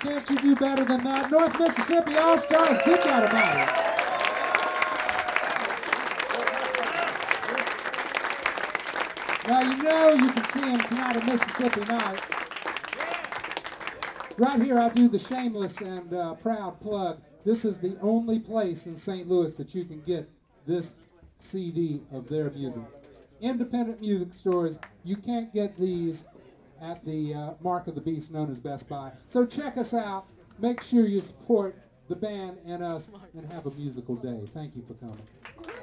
can't you do better than that? North Mississippi All-Stars, good God about it. Now you know you can see them tonight at Mississippi Nights. Right here I do the shameless and proud plug. This is the only place in St. Louis that you can get this CD of their music. Independent music stores, you can't get these at the Mark of the Beast known as Best Buy. So check us out. Make sure you support the band and us and have a musical day. Thank you for coming.